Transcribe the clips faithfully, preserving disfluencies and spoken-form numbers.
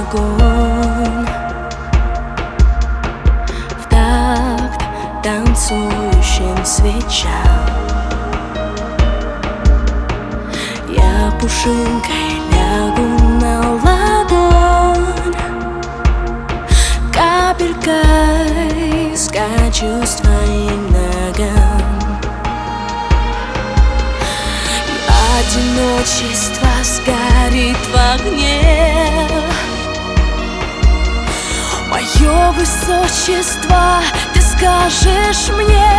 огонь в такт танцующим свечам. Я пушинкой лягу на ладонь, капелькой скачу с твоим ногам. Одиночество сгорит в огне. Мое высочество, ты скажешь мне.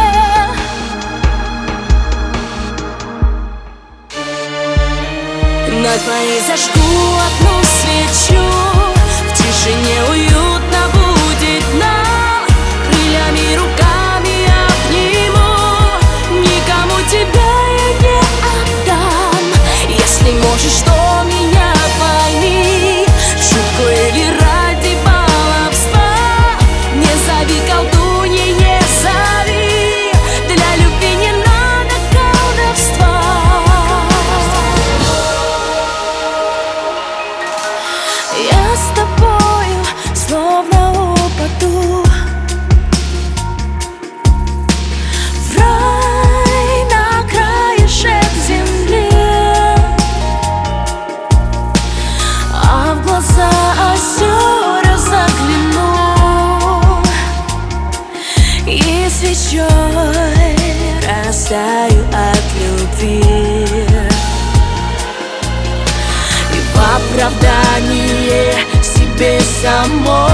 На твоей зажгу одну свечу. В тишине уютно будет нам. Крыльями, руками обниму. Никому тебя я не отдам. Если можешь, то меня пойми. Шутку или ради баловства. Не зови колдуньей, не зови. Для любви не надо колдовства. Я с тобою словно упаду в рай на краешек земли, а в глаза озера загляну и свечой растаю от любви. И в оправдание себе самой